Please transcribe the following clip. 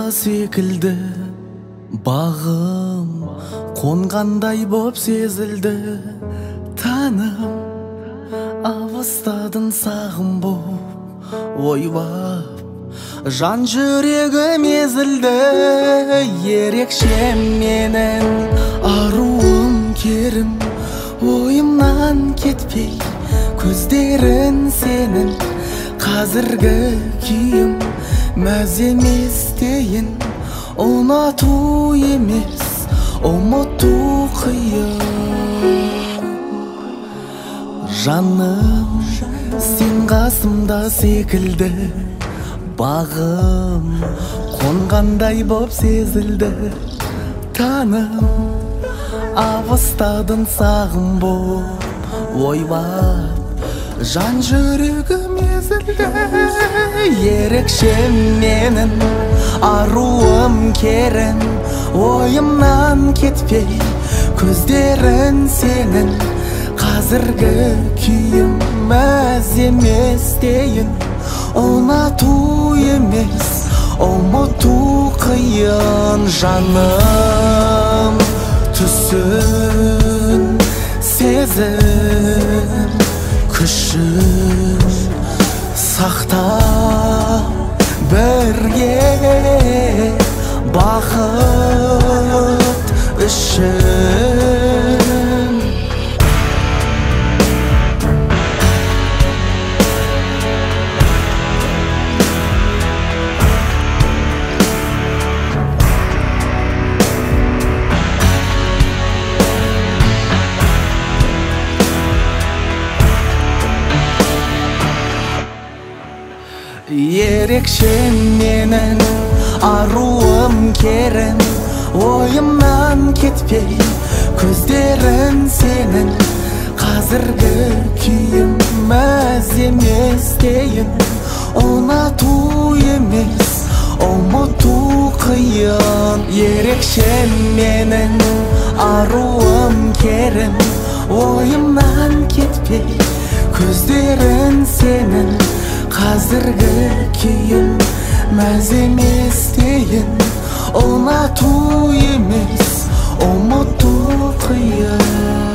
секілді, бағым қонғандай боп сезілді. Таным авыстадың сағым боп ойбап, жан жүрегім езілді. Ерекше менің аруым керім, ойымнан кетпей көздерін сенің. Қазіргі күйім мәз емес дейін, ұнату емес ұмыту қиын. Жаным сен қасымда секілді, бағым қонғандай боп сезілді. Таным авыстадың сағым боп ойбап, жан жүрегім езілді. Ерекше менің аруым керім, ойымнан кетпей көздерін сенің. Қазіргі күйім мәз емес дейін, ұнату емес ұмыту қиын. Жаным түсін сезім күшін сақтап бірге бақыт үшін. Ерекше менің аруым керім, ойымнан кетпей көздерін сенің. Қазіргі күйім мәз емес дейін, ұнату емес ұмыту қиын. Ерекше менің аруым керім, ойымнан кетпей көздерін сенің. Қазіргі күйім мәз емес дейін, ұнату емес ұмыту қиын.